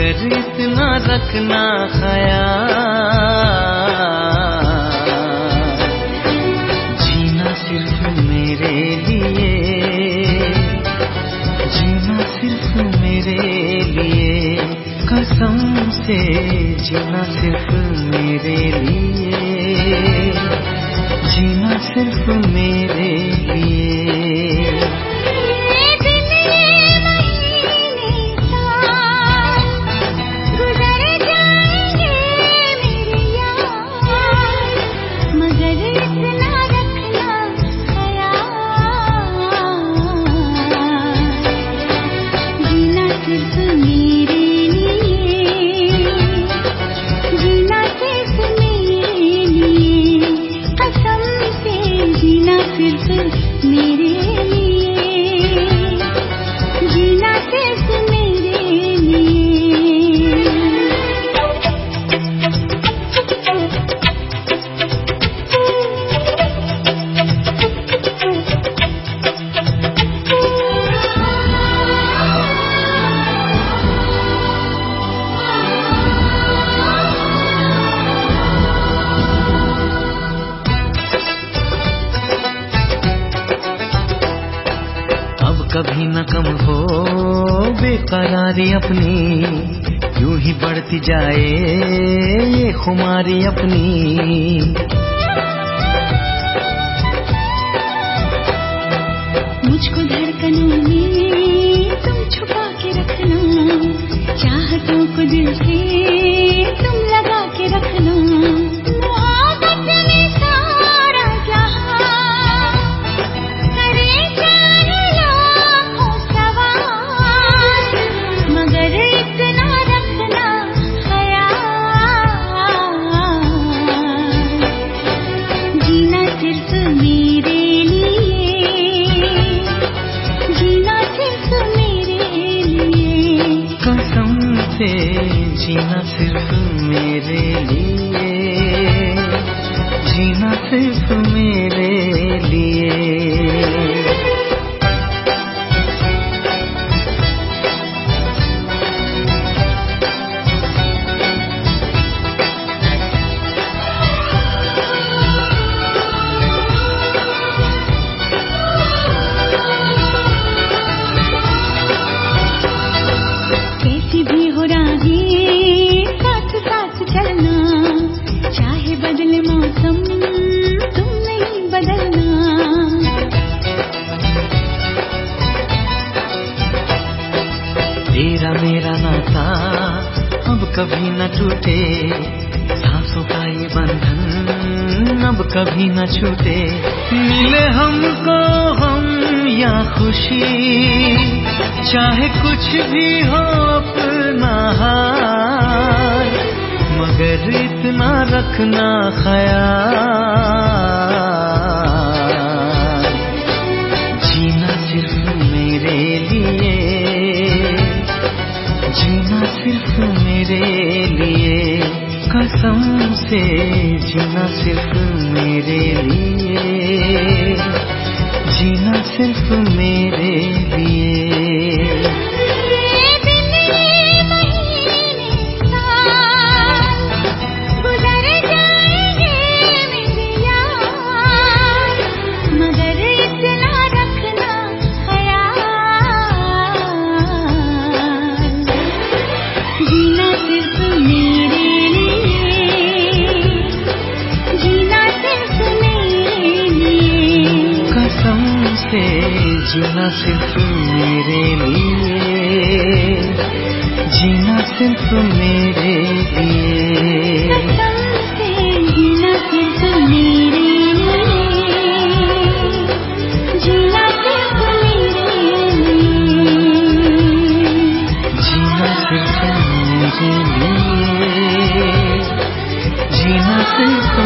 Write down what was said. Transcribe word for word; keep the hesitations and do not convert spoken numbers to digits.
मगर इतना रखना ख्याल, जीना सिर्फ मेरे लिए, जीना सिर्फ मेरे लिए, कसम से जीना सिर्फ मेरे लिए, जीना सिर्फ मेरे लिए। कभी न कम हो बेकरारी अपनी, यूं ही बढ़ती जाए ये खुमारी अपनी। मुझको धड़कनों में तुम छुपा के रखना, चाहतों को दिल से तुम लगा के रखना। जीना सिर्फ मेरे लिए, जीना सिर्फ मेरे लिए। कैसी भी हो राही साथ साथ चलना, चाहे बदले मौसम तुम नहीं बदलना। तेरा मेरा नाता अब कभी न टूटे, सांसों का ये बंधन अब कभी न छूटे। मिले हमको हम या खुशी, चाहे कुछ भी हो अपना हाल, मगर इतना रखना ख्याल, जीना सिर्फ मेरे लिए, जीना सिर्फ मेरे लिए, कसम से जीना सिर्फ मेरे लिए, जीना सिर्फ मेरे लिए। जीना सिर्फ मेरे लिए, जीना सिर्फ मेरे लिए, जीना सिर्फ मेरे लिए, जीना सिर्फ मेरे लिए, जीना सिर्फ मेरे लिए, जीना सिर्फ